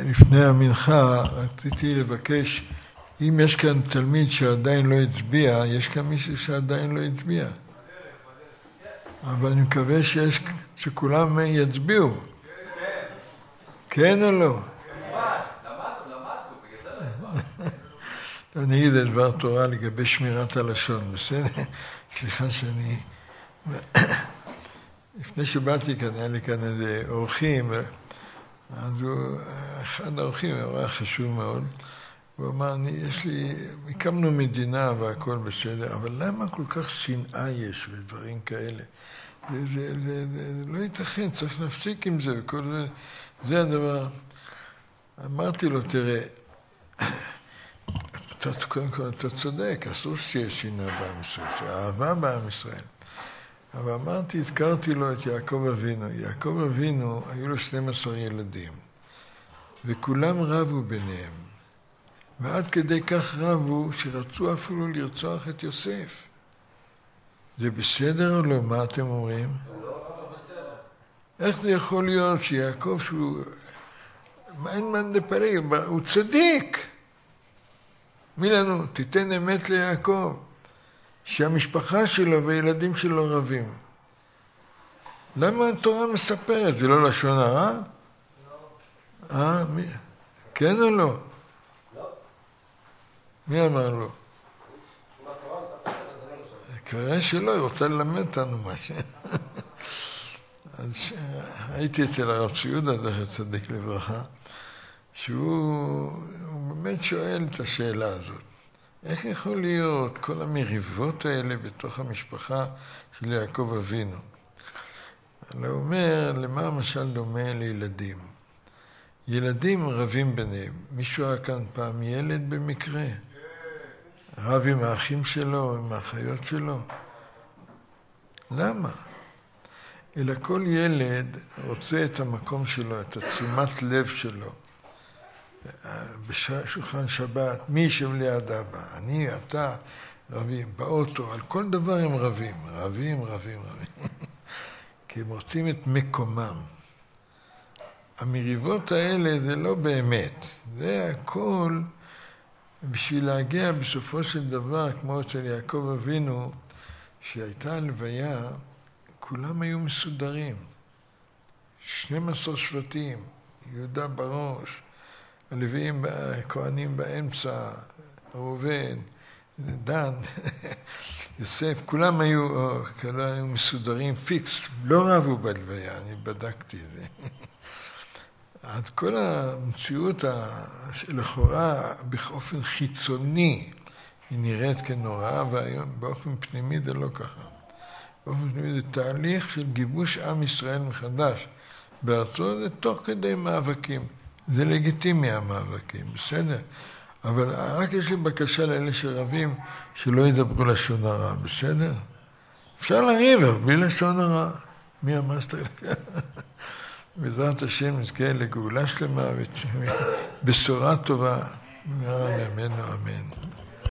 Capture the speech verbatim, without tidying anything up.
לפני המנחה רציתי לבקש, אם יש כאן תלמיד שעדיין לא הצביע, יש כאן מישהו שעדיין לא הצביע. אבל אני מקווה שיש, שכולם יצביעו. כן או לא? אני אגיד את דבר תורה לגבי שמירת הלשון, בסדר? סליחה שאני... לפני שבאתי כאן, היה לי כאן איזה אורחים, אז הוא, אחד האורחים, הוא היה חשוב מאוד, הוא אמר, אני, יש לי, הקמנו מדינה והכל בסדר, אבל למה כל כך שנאה יש ודברים כאלה? זה, זה, זה, זה, זה לא ייתכן, צריך להפסיק עם זה וכל זה, זה הדבר. אמרתי לו, תראה, אתה, קודם כל אתה צודק, אסור שתהיה שנאה בעם ישראל, זה אהבה בעם ישראל. אבל אמרתי, הזכרתי לו את יעקב אבינו. יעקב אבינו, היו לו שנים עשר ילדים, וכולם רבו ביניהם. ועד כדי כך רבו שרצו אפילו לרצוח את יוסף. זה בסדר או לא? מה אתם אומרים? לא, בסדר. איך זה יכול להיות שיעקב שהוא... אין מה לפלג, הוא צדיק. מי לנו? תיתן אמת ליעקב. שהמשפחה שלו והילדים שלו רבים. למה התורה מספרת? זה לא לשון הרע? לא. אה? מי? כן או לא? לא. מי אמר לו? אם התורה מספרת, אז זה לא לשון הרע. כנראה שלא, היא רוצה ללמד אותנו משהו. אז הייתי אצל הרב ציודה, זכר צדיק לברכה, שהוא באמת שואל את השאלה הזאת. איך יכול להיות כל המריבות האלה בתוך המשפחה של יעקב אבינו? הוא אומר, למה המשל דומה לילדים? ילדים רבים ביניהם. מישהו היה כאן פעם ילד במקרה? רב עם האחים שלו, עם האחיות שלו? למה? אלא כל ילד רוצה את המקום שלו, את התשומת לב שלו. בשולחן שבת, מי ישב ליד אבא? אני, אתה, רבים, באוטו, על כל דבר הם רבים, רבים, רבים, רבים. כי הם רוצים את מקומם. המריבות האלה זה לא באמת, זה הכל בשביל להגיע בסופו של דבר, כמו אצל יעקב אבינו, שהייתה הלוויה, כולם היו מסודרים. שנים עשר שבטים, יהודה בראש, הלוויים, הכהנים באמצע, ראובן, דן, יוסף, כולם היו, כולם היו מסודרים פיקס, לא רבו בלוויה, אני בדקתי את זה. עד כל המציאות לכאורה באופן חיצוני היא נראית כנוראה, והיום באופן פנימי זה לא ככה. באופן פנימי זה תהליך של גיבוש עם ישראל מחדש. בארצו זה תוך כדי מאבקים. זה לגיטימי המאבקים, בסדר? אבל רק יש לי בקשה לאלה שרבים שלא ידברו לשון הרע, בסדר? אפשר לריב, בלי לשון הרע. מי אמר שאתה... בעזרת השם נזכה לגאולה שלמה ובשורה טובה. ממנו אמן.